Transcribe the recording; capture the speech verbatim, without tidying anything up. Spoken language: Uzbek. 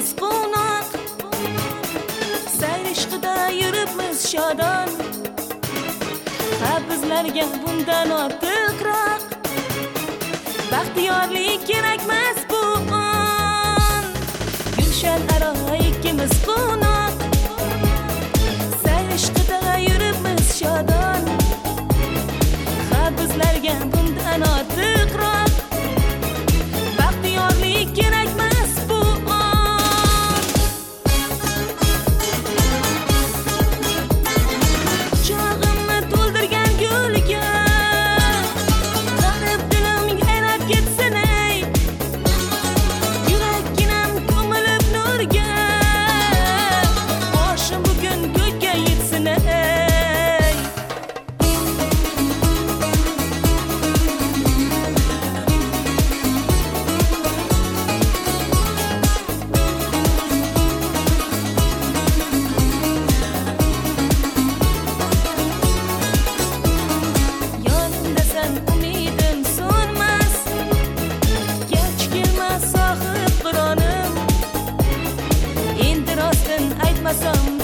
ikkimiz qo'noq, sayr ishqida yuribmiz shodon. Ha bizlarga bundan ortiqroq baxtiyorlik kerakmas bu on. Gulshan aro ikkimiz qo'noq, sayr ishqida yuribmiz shodon. Ha bizlarga bundan ortiqroq baxtiyorlik kerakmas bu on. Chog'imni to'ldirgan gulga qarib dilim yayrab ketsin ey. Yurakginam ko'milib nurga, boshim bugun ko'kka yetsin ey. Yonimdasan umidim so'nmas, kech kelmas sohib qironim. Endi rostini aytmasam